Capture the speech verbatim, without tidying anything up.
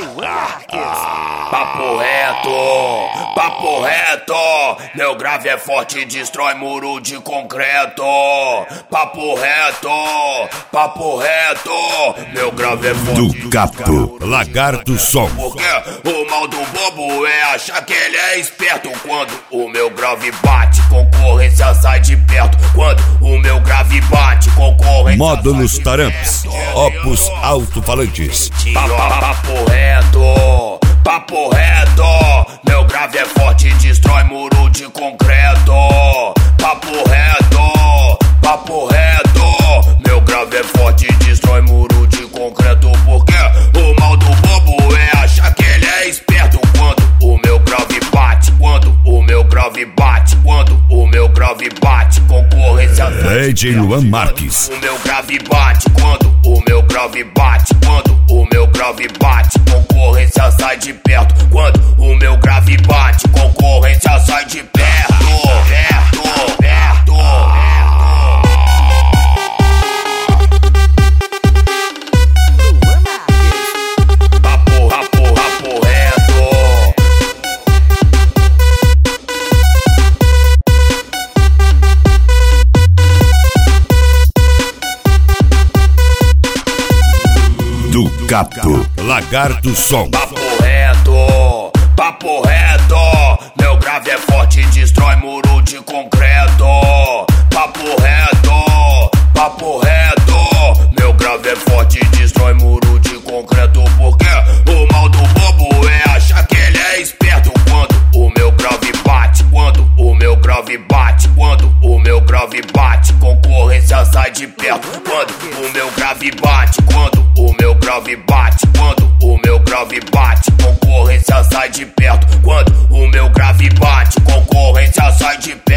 Papo reto, papo reto, meu grave é forte e destrói muro de concreto. Papo reto, papo reto, meu grave é forte. Do Capo, Lagarto Som. Porque o mal do bobo é achar que ele é esperto. Quando o meu grave bate, concorrência sai de perto. Quando o meu grave bate, concorrência Módulos sai de Taramps, perto. Opus Alto-Falantes. Papo reto, papo reto, meu grave é forte e destrói muro de concreto. Papo reto, papo reto, meu grave é forte e destrói muro de concreto. Porque o mal do bobo é achar que ele é esperto. Quando o meu grave bate, quando o meu grave bate, quando o meu grave bate, concorrência D J Luan Marques. O meu grave bate, quando o meu grave bate, quando o meu grave bate, concorrência sai de perto. Quando o meu grave bate, concorrência sai de perto. Perto, perto, papo, papo, papo reto. Do Capo, Lagarto Som. Papo reto, papo reto, meu grave é forte e destrói muro de concreto. Papo reto, papo reto, meu grave é forte e destrói muro de concreto. Porque o mal do bobo é achar que ele é esperto. Quando o meu grave bate, quando o meu grave bate, quando o meu grave bate, concorrência sai de perto. Quando o meu grave bate, quando o meu grave bate, quando o meu grave bate, concorrência sai de perto. Quando o meu grave bate, concorrência sai de perto.